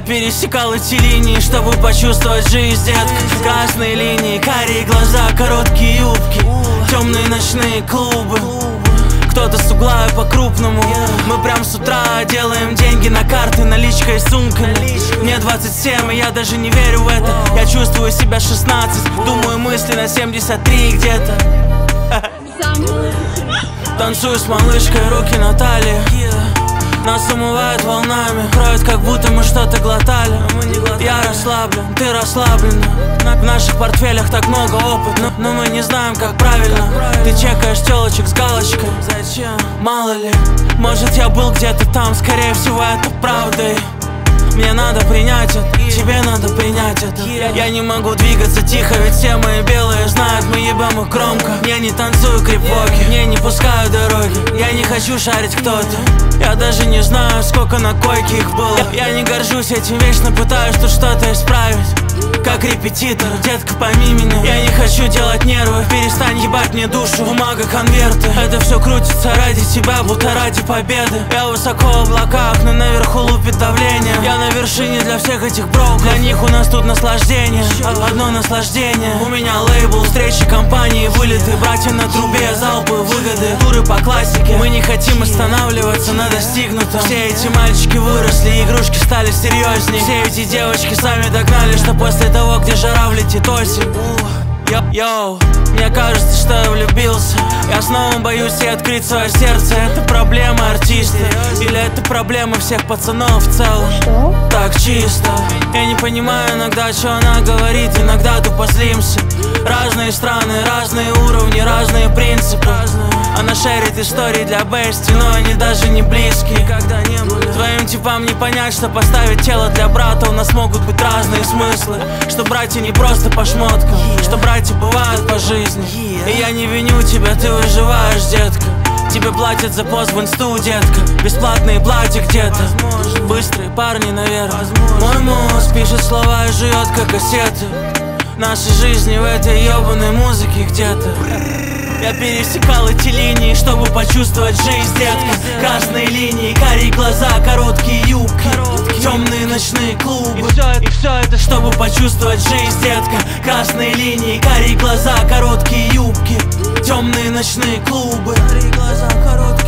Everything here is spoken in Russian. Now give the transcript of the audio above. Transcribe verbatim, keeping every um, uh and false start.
пересекал эти линии, чтобы почувствовать жизнь, детка. Красные линии, карие глаза, короткие юбки, темные ночные клубы. Кто-то с угла и по-крупному. Мы прям с утра делаем деньги на карты, наличкой и сумками. Мне двадцать семь, и я даже не верю в это. Я чувствую себя шестнадцать, думаю мысли на семьдесят три где-то. Танцую с малышкой, руки на талии. Нас умывает волнами, кроет, как будто мы что-то глотали. Я расслаблен, ты расслаблена. В наших портфелях так много опыта, но мы не знаем, как правильно. Ты чекаешь телочек с галочкой. Зачем? Мало ли, может я был где-то там, скорее всего это правда. Мне надо принять это, тебе надо принять это. Я не могу двигаться тихо, ведь все мои белые знают, мы ебем их громко. Я не танцую крипоки, мне не пускаю дороги. Я не хочу шарить кто-то, я даже не знаю, сколько на койке их было. Я не горжусь этим, вечно пытаюсь тут что-то исправить. Как репетитор, детка, пойми меня. Я не хочу делать нервы, перестань ебать мне душу. Бумага, конверты, это все крутится ради тебя, будто ради победы. Я высоко в облаках, но наверху лупит давление. Я на вершине для всех этих броков. Для них у нас тут наслаждение, одно наслаждение. У меня лейбл, встречи, компании, вылеты. Братья на трубе, залпы, выгоды. Туры по классике, мы не хотим останавливаться на достигнутом. Все эти мальчики выросли, игрушки стали серьезней. Все эти девочки сами догнали, что после того, где жара влетит осень. Йоу, мне кажется, что я влюбился. Я снова боюсь и открыть свое сердце. Это проблема артиста или это проблема всех пацанов в целом? Что? Так чисто. Я не понимаю иногда, что она говорит. Иногда тупо злимся. Разные страны, разные уровни, разные принципы. Она шерит истории для бести, но они даже не близкие. Когда не были. Твоим типам не понять, что поставить тело для брата. У нас могут быть разные смыслы. Что братья не просто по шмоткам, что братья бывают по жизни. И я не виню тебя, ты выживаешь, детка. Тебе платят за пост в инсту, детка. Бесплатные платья где-то. Быстрые парни, наверное. Мой мозг пишет слова и жует, как кассеты. Наши жизни в этой ебаной музыке где-то. Я пересекал эти линии, чтобы почувствовать жизнь, детка. Красные линии, карие глаза, короткие юбки, темные ночные клубы. И все, и все это, чтобы почувствовать жизнь, детка. Красные линии, карие глаза, короткие юбки, темные ночные клубы. Карие глаза, короткие